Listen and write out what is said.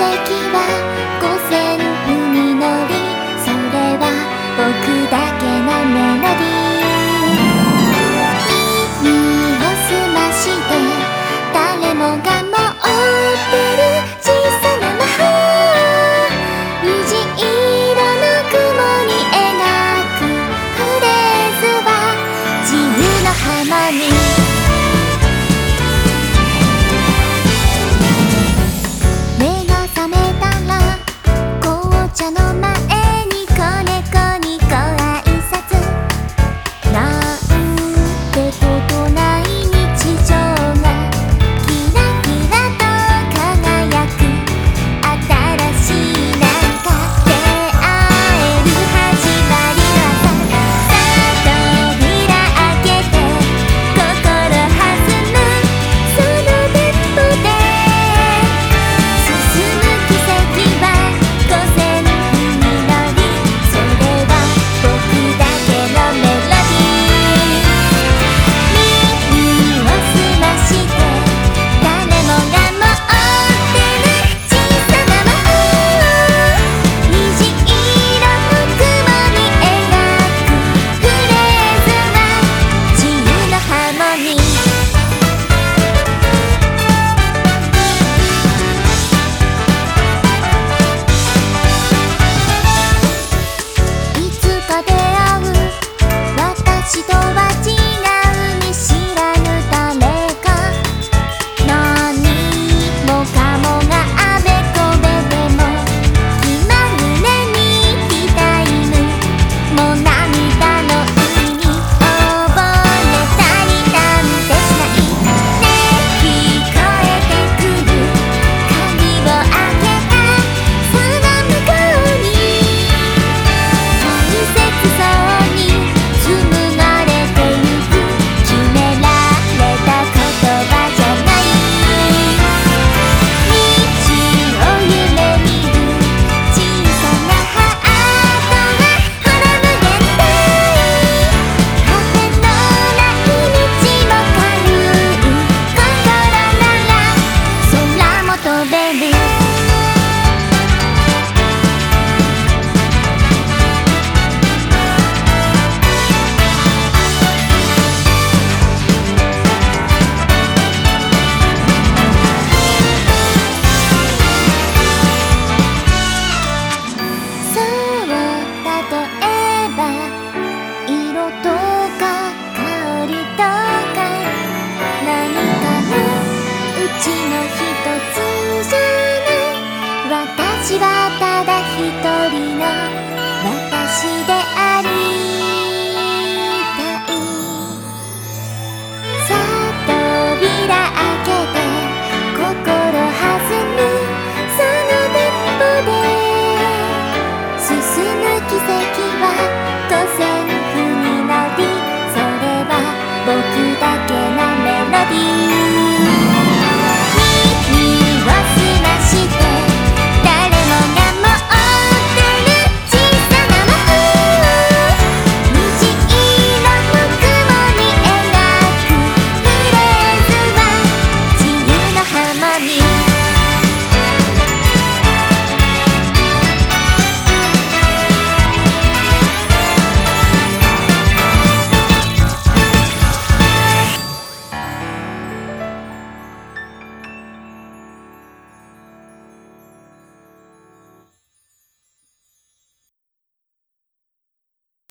は五線譜に乗り、それは僕だけのメロディー。耳を澄まして誰もが持ってる小さな魔法、虹色の雲に描くフレーズは自由のハーモニー。私とは違う見知らぬ誰か、何もかもがあべこべでも気まぐれにいタイム、もう涙の海に溺れたりなんてしない。ねえ聞こえてくる、鍵を開けたその向こうに大切そうに紡がれてゆく、決められた言葉じゃない。道を夢見る小さなハートはほら無限大、果てのない道も軽い心なら空も飛べる。そう例えば色とか香りとか何かのうちの一つじゃない。私はただ一人の私でありたい。さあ扉開けて心弾むその電波で進む奇跡は